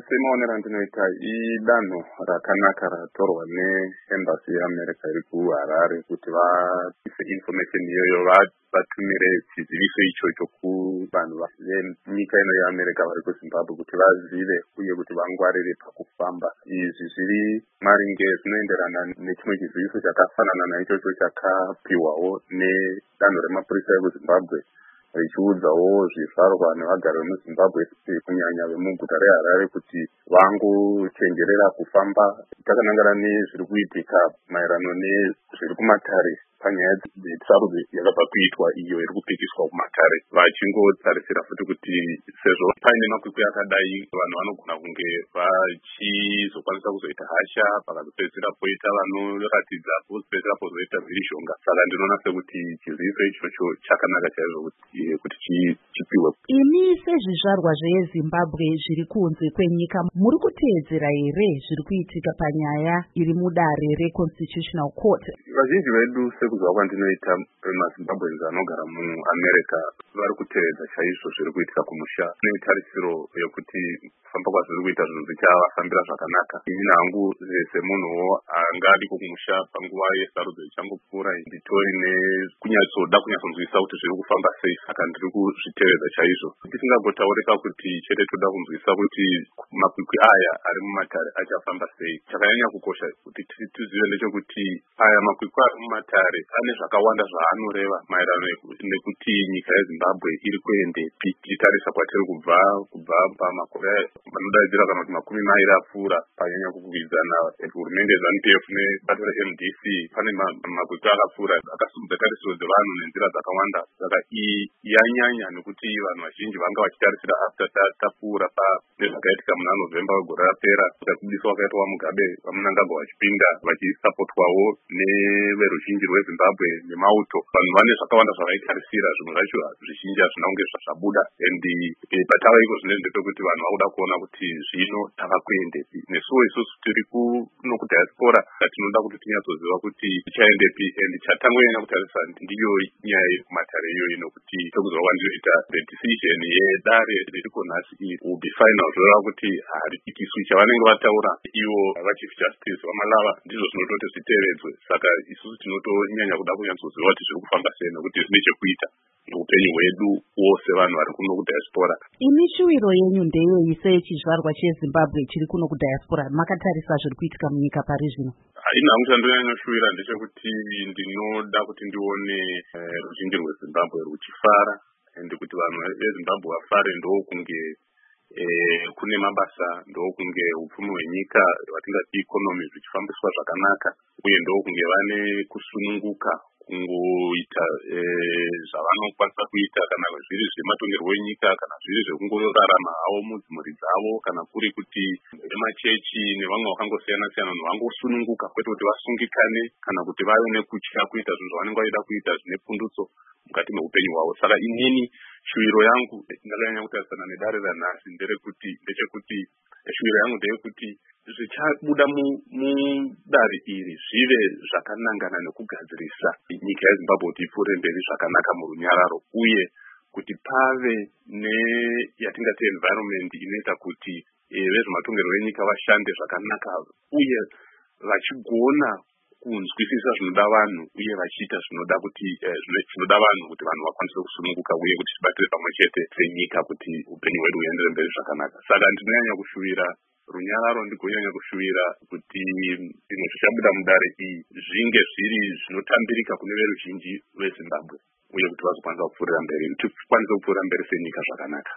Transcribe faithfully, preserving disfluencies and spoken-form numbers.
semaonero andinoita idanho rakanaka ratorwa neembassy yeAmerica iri kuHarare kuti vaise information iyoyo vatumire chiziviso ichocho kuvanhu venyika ino yeAmerica vari kuZimbabwe kuti vazive uye kuti vangwarire pakufamba. Izvi zviri maringe zvinoenderana nechimwe chiziviso chakafanana naichocho chakapiwawo nedanho remapurisa ekuZimbabwe richiudzawo zvizvarwa nevagari vemuZimbabwe kunyanya vemuguta reHarare kuti vangochenjerera kufamba takanangana nezviri kuitika maererano nezviri kumatare panyaya dzetsarudzo yakabva kuitwa iyo iri kupikiswa kumatare, vachingotarisira futi kuti sezvo paine makwikwi akadai vanhu vanogona kunge vachizokwanisa kuzoita hasha pakazopedzisira poita vanoratidza pozopedzisira pozoita mhirishonga. Saka ndinoona sekuti chiziviso ichocho chakanaka chaizvo kuti chipiwe. Imi sezvizvarwa zveZimbabwe zviri kunze kwenyika muri kuteedzera here zviri kuitika panyaya iri mudare reConstitutional Court? Vazhinji vedu sekuziva kwandinoita maZimbabweans anogara muAmerica vari kutevedza chaizvo zviri kuitika kumusha. Nemitarisiro yokuti kufamba kwazviri kuita zvinhu zvichavafambira zvakanaka. Ini hangu semunhuwo angadiko kumusha panguva yesarudzo ichangopfuura nditori nekunyatsoda kunyatsonzwisa kuti zviri kufamba sei, saka ndiri kuzvitevedza chaizvo. Tisingagotaurika kuti chete toda kunzwisa kuti makwikwi aya ari mumatare achafamba sei. Chakanyanya kukosha kuti tizive ndechekuti aya makwikwi ari mumatare ane zvakawanda zvaanoreva maererano nekuti nyika yeZimbabwe iri kuendepi. Tichitarisa kwatiri kubva kubva pamakore anodaidzira kana kuti makumi mairi apfuura panyanya kukwikwidzana hurumende yeZANU P F nebato reM D C, pane makwikwi akapfuura akasimudza tarisiro dzevanhu nenzira dzakawanda. Saka iyi yanyanya nekuti vanhu vazhinji vanga vachitarisira after tapfuura nezvakaitika muna November wegore rapera, kubudiswa kwakaitwa Mugabe vamunangagwa vachipinda vachisapotwawo neveruzhinji rweZimbabwe nemauto. Vanhu vane zvakawanda zvavaitarisira, zvimwe zvacho zvizhinji hazvina kunge zvabuda, and patava iko zvine ndepekuti vanhu vakuda kuona kuti zvino tava kuendepi. Nesuwo isusu tiri kuno kudiaspora tinoda kuti tinyatsoziva kuti tichaendepi, and chatangonyanya kutarisa ndiyo nyaya yekumatare iyoyi nokuti tokuziva kwandinoita the decision yedare ririko nhasi iyi will be final, zvoreva kuti haripikiswi. Chavanenge vataura ivo vachief justice vamalava ndizvo zvinototi zvitevedzwe. Saka isusu tinotonyanya kuda kunyatsoziva kuti zviri kufamba sei nokuti zvine chekuita noupenyu hwedu wose vanhu vari kuno kudiaspora. Imi shuwiro yenyu ndeyei sechizvarwa cheZimbabwe chiri kuno kudiaspora? Makatarisa zviri kuitika munyika pari zvino? Ini hangu chandonyanya kushuwira ndechekuti ndinoda kuti ndione ruzhinji rweZimbabwe ruchifara, ende kuti vanhu veZimbabwe vafare ndokunge kune mabasa, ndokunge upfumi hwenyika hwatingati ikonomi zvichifambiswa zvakanaka, uye ndokunge vane kusununguka kungoita zvavanokwanisa kuita, kana zviri zvematongerwo enyika, kana zviri zvekungorarama havo mudzimhuri dzavo, kana kuri kuti vemachechi nevamwe vakangosiyana siyana vanhu vangosununguka, kwete kuti vasungikane kana kuti vave nekutya kuita zvinhu zvavanenge vaida kuita zvine pundutso mukati meupenyu hwavo. Saka inini shuwiro yangu ndakanyanya kutarisana nedare ranhasi nderekuti ndechekuti shuwiro yangu ndeyekuti zvichabuda mudare iri zvive zvakanangana nekugadzirisa nyika yeZimbabwe kuti ipfuure mberi zvakanaka murunyararo, uye kuti pave neyatingati environment inoita kuti vezvematongerwo enyika vashande zvakanaka uye vachigona kunzwisisa zvinoda vanhu uye vachiita zvinoda kuti zvinoda vanhu kuti vanhu vakwanise kusununguka uye kuti tibatire pamwe chete senyika kuti upenyu hwedu huendere mberi zvakanaka. Saka ndinonyanya kushuwira runyararo, ndigonyanya kushuwira kuti zvimwe zvichabuda mudare iyi zvinge zviri zvinotambirika kune veruzhinji veZimbabwe uye kuti vazokwanisa kupfuurira mberi, tikwanise kupfuurira mberi senyika zvakanaka.